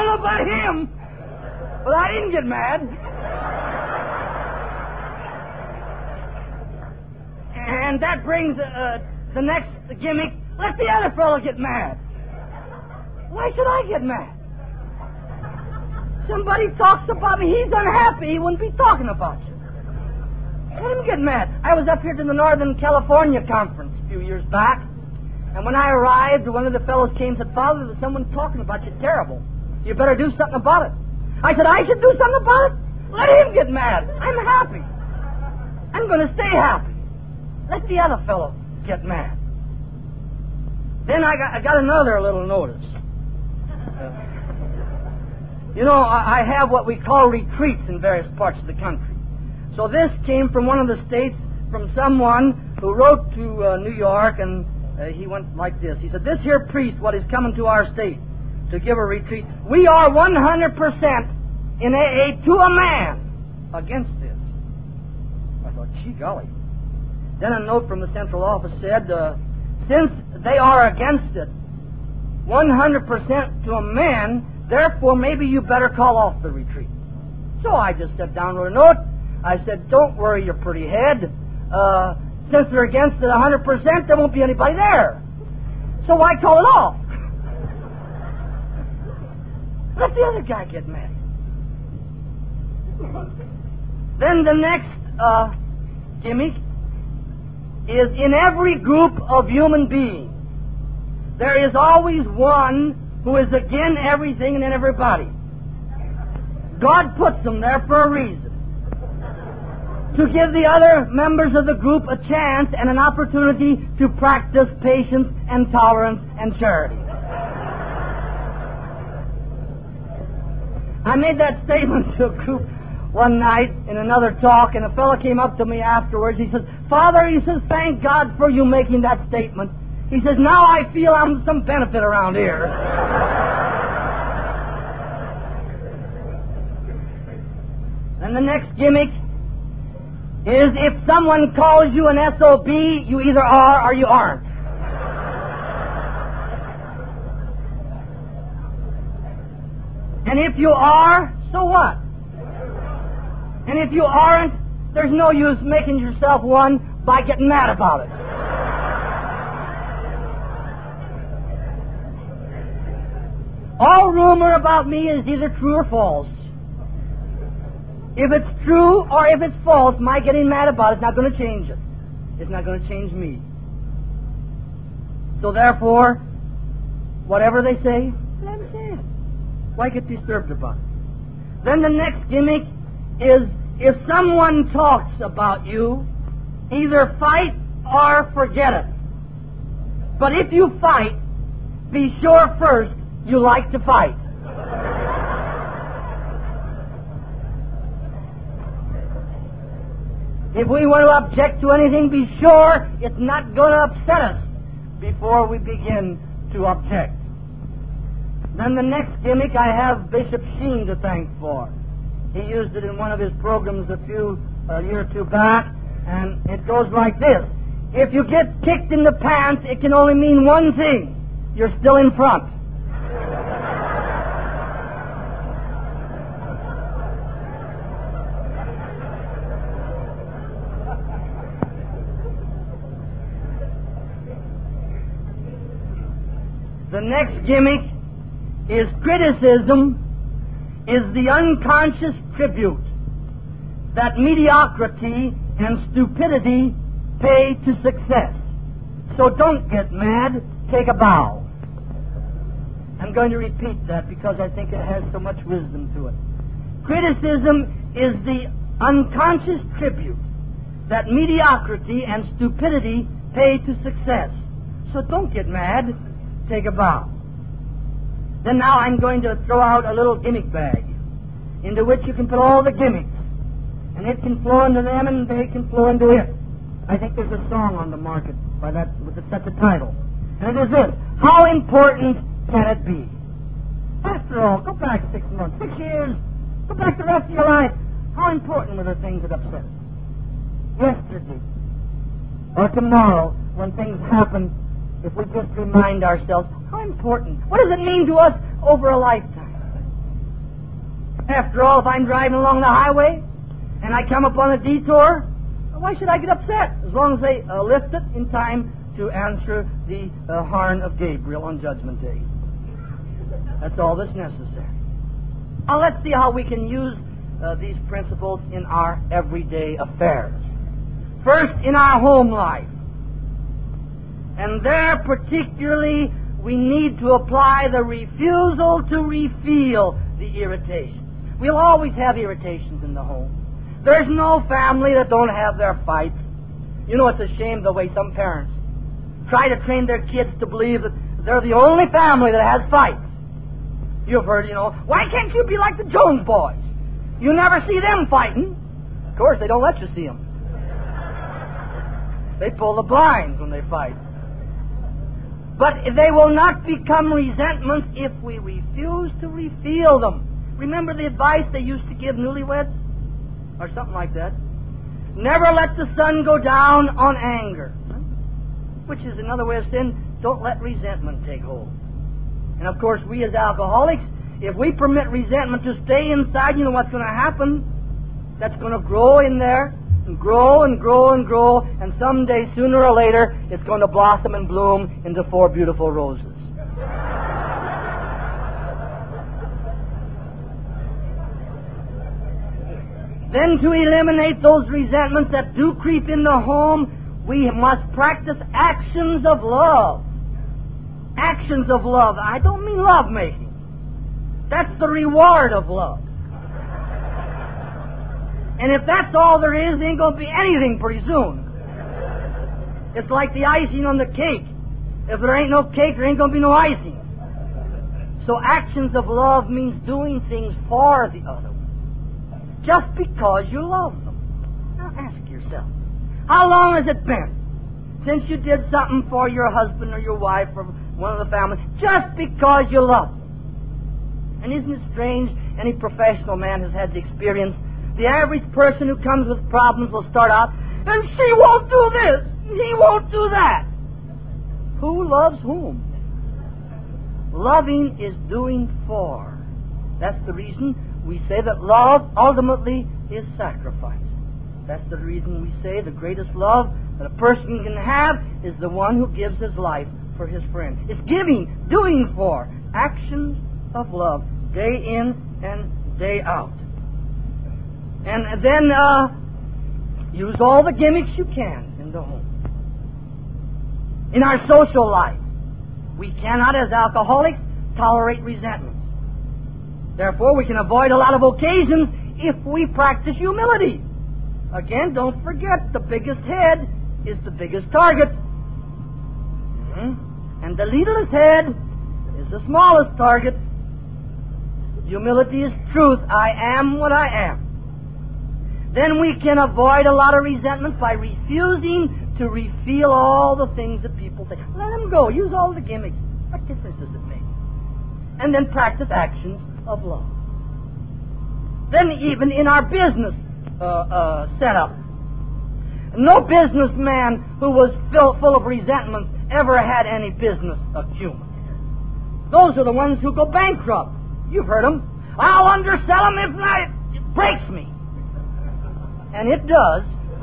know about him, but I didn't get mad. And that brings the next gimmick. Let the other fellow get mad. Why should I get mad? Somebody talks about me, he's unhappy, he wouldn't be talking about you. Let him get mad. I was up here to the Northern California conference a few years back, and when I arrived, one of the fellows came and said, Father, there's someone talking about you terrible. You better do something about it. I said, I should do something about it? Let him get mad. I'm happy. I'm going to stay happy. Let the other fellow get mad. Then I got another little notice. You know, I have what we call retreats in various parts of the country. So this came from one of the states, from someone who wrote to New York, and he went like this. He said, this here priest, what is coming to our state to give a retreat, we are 100% in AA to a man against this. I thought, gee golly. Then a note from the central office said, since they are against it 100% to a man, therefore maybe you better call off the retreat. So I just sat down, wrote a note. I said, don't worry your pretty head. Since they're against it 100%, there won't be anybody there. So why call it off? Let the other guy get mad. Then the next gimmick is in every group of human beings, there is always one who is against everything and everybody. God puts them there for a reason. To give the other members of the group a chance and an opportunity to practice patience and tolerance and charity. I made that statement to a group one night in another talk, and a fellow came up to me afterwards. He says, Father, he says, thank God for you making that statement. He says, now I feel I'm some benefit around here. And the next gimmick is if someone calls you an SOB, you either are or you aren't. And if you are, so what? And if you aren't, there's no use making yourself one by getting mad about it. All rumor about me is either true or false. If it's true or if it's false, my getting mad about it's not going to change it. It's not going to change me. So therefore, whatever they say, let them say it. Why get disturbed about it? Then the next gimmick is if someone talks about you, either fight or forget it. But if you fight, be sure first you like to fight. If we want to object to anything, be sure it's not going to upset us before we begin to object. Then the next gimmick I have Bishop Sheen to thank for. He used it in one of his programs a year or two back, and it goes like this. If you get kicked in the pants, it can only mean one thing. You're still in front. The next gimmick is criticism is the unconscious tribute that mediocrity and stupidity pay to success. So don't get mad, take a bow. I'm going to repeat that because I think it has so much wisdom to it. Criticism is the unconscious tribute that mediocrity and stupidity pay to success. So don't get mad, take a bow. Then now I'm going to throw out a little gimmick bag into which you can put all the gimmicks. And it can flow into them and they can flow into it. I think there's a song on the market by that with such a title. And it is this: how important can it be? After all, go back 6 months, 6 years, go back the rest of your life. How important were the things that upset us? Yesterday or tomorrow, when things happen, if we just remind ourselves, how important? What does it mean to us over a lifetime? After all, if I'm driving along the highway and I come upon a detour, why should I get upset? As long as they lift it in time to answer the horn of Gabriel on Judgment Day. That's all that's necessary. Now let's see how we can use these principles in our everyday affairs. First, in our home life. And there particularly we need to apply the refusal to refeel the irritation. We'll always have irritations in the home. There's no family that don't have their fights. You know, it's a shame the way some parents try to train their kids to believe that they're the only family that has fights. You've heard, why can't you be like the Jones boys? You never see them fighting. Of course, they don't let you see them. They pull the blinds when they fight. But they will not become resentments if we refuse to refeel them. Remember the advice they used to give newlyweds? Or something like that. Never let the sun go down on anger. Which is another way of saying, don't let resentment take hold. And of course, we as alcoholics, if we permit resentment to stay inside, you know what's going to happen? That's going to grow in there, and grow and grow and grow, and someday, sooner or later, it's going to blossom and bloom into 4 beautiful roses. Then to eliminate those resentments that do creep in the home, we must practice actions of love. Actions of love. I don't mean love-making. That's the reward of love. And if that's all there is, there ain't going to be anything pretty soon. It's like the icing on the cake. If there ain't no cake, there ain't going to be no icing. So actions of love means doing things for the other one, just because you love them. Now ask yourself, how long has it been since you did something for your husband or your wife or one of the family, just because you love them? And isn't it strange? Any professional man has had the experience. The average person who comes with problems will start out, and she won't do this, he won't do that. Who loves whom? Loving is doing for. That's the reason we say that love ultimately is sacrifice. That's the reason we say the greatest love that a person can have is the one who gives his life for his friend. It's giving, doing for, actions of love, day in and day out. And then use all the gimmicks you can in the home. In our social life, we cannot, as alcoholics, tolerate resentment. Therefore, we can avoid a lot of occasions if we practice humility. Again, don't forget, the biggest head is the biggest target. And the littlest head is the smallest target. Humility is truth. I am what I am. Then we can avoid a lot of resentment by refusing to reveal all the things that people say. Let them go. Use all the gimmicks. What difference does it make? And then practice actions of love. Then even in our business setup, no businessman who was full of resentment ever had any business acumen. Those are the ones who go bankrupt. You've heard them. I'll undersell them if not, it breaks me. And it does.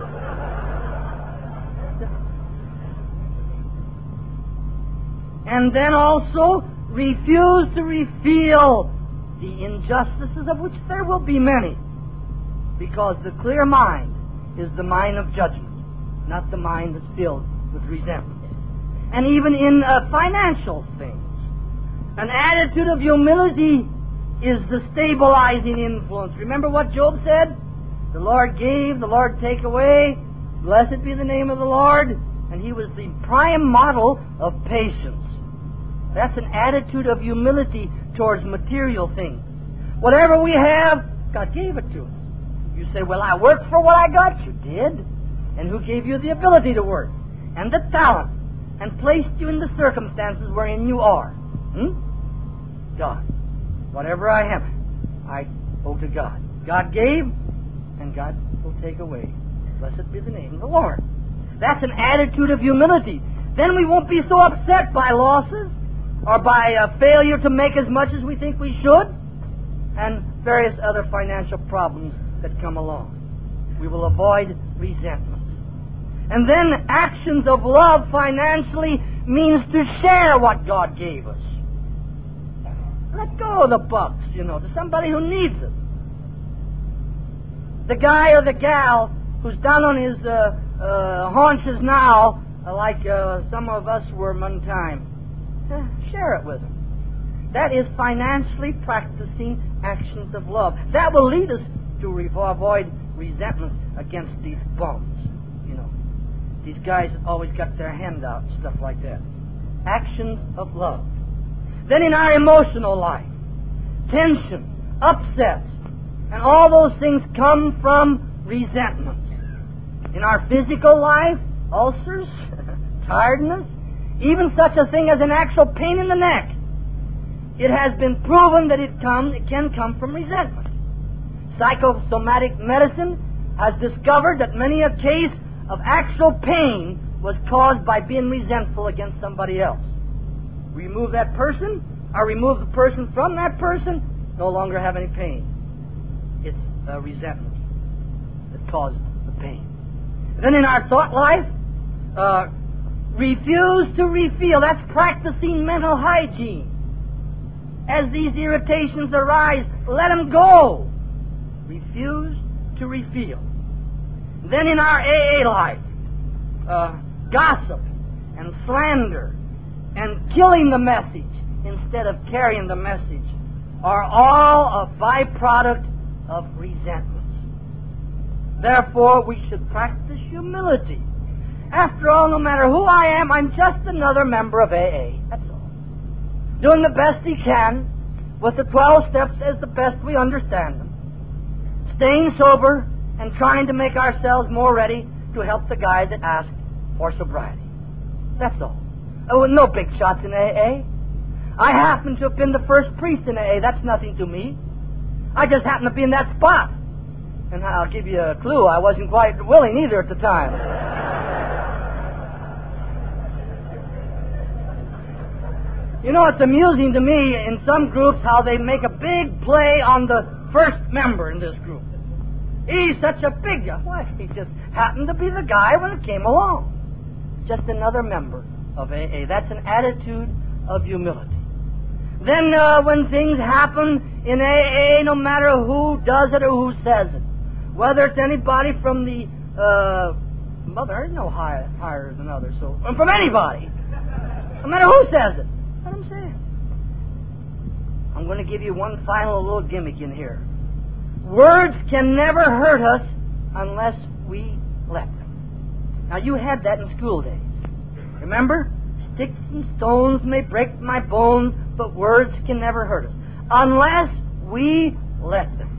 And then also refuse to reveal the injustices, of which there will be many, because the clear mind is the mind of judgment, not the mind that's filled with resentment. And even in financial things, an attitude of humility is the stabilizing influence. Remember what Job said? The Lord gave, the Lord take away. Blessed be the name of the Lord. And he was the prime model of patience. That's an attitude of humility towards material things. Whatever we have, God gave it to us. You say, well, I worked for what I got. You did. And who gave you the ability to work? And the talent. And placed you in the circumstances wherein you are? God. Whatever I have, I owe to God. God gave, and God will take away. Blessed be the name of the Lord. That's an attitude of humility. Then we won't be so upset by losses or by failure to make as much as we think we should. and various other financial problems that come along. We will avoid resentment. And then actions of love financially means to share what God gave us. Let go of the bucks, to somebody who needs it. The guy or the gal who's down on his haunches now, like some of us were one time, share it with him. That is financially practicing actions of love. That will lead us to avoid resentment against these bums. These guys that always got their hand out, stuff like that. Actions of love. Then in our emotional life, tension, upsets, and all those things come from resentment. In our physical life, ulcers, tiredness, even such a thing as an actual pain in the neck. It has been proven that it can come from resentment. Psychosomatic medicine has discovered that many a case of actual pain was caused by being resentful against somebody else. Remove that person, or remove the person from that person, no longer have any pain. It's resentment that caused the pain. Then in our thought life, refuse to refeel. That's practicing mental hygiene. As these irritations arise, let them go. Refuse to refeel. Then in our AA life, gossip and slander and killing the message instead of carrying the message are all a byproduct of resentment. Therefore, we should practice humility. After all, no matter who I am, I'm just another member of AA. That's all. Doing the best he can with the 12 steps as the best we understand them. Staying sober and trying to make ourselves more ready to help the guys that ask for sobriety. That's all. Oh, no big shots in AA. I happen to have been the first priest in AA. That's nothing to me. I just happened to be in that spot. And I'll give you a clue. I wasn't quite willing either at the time. It's amusing to me in some groups how they make a big play on the first member in this group. He's such a big guy. Why, he just happened to be the guy when it came along. Just another member of AA. That's an attitude of humility. Then when things happen in AA, no matter who does it or who says it, whether it's anybody from the there's no higher than others, so from anybody, no matter who says it, let them say it. I'm going to give you one final little gimmick in here. Words can never hurt us unless we let them. Now, you had that in school days. Remember? Sticks and stones may break my bones, but words can never hurt us unless we let them.